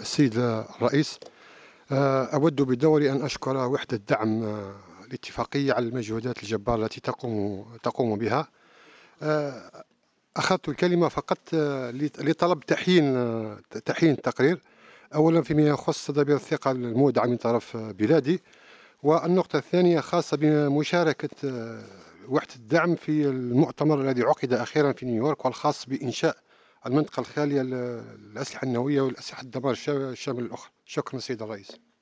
السيد الرئيس، أود بدوري أن أشكر وحدة دعم الاتفاقية على المجهودات الجبارة التي تقوم بها. آه، أخذت الكلمة فقط لطلب تحيين التقرير، أولا فيما يخص تدابير الثقة المودعة من طرف بلادي، والنقطة الثانية خاصة بمشاركة وحدة الدعم في المؤتمر الذي عقد أخيرا في نيويورك، والخاص بإنشاء المنطقة الخالية للأسلحة النووية والأسلحة الدمار الشامل الأخرى. شكرا سيد الرئيس.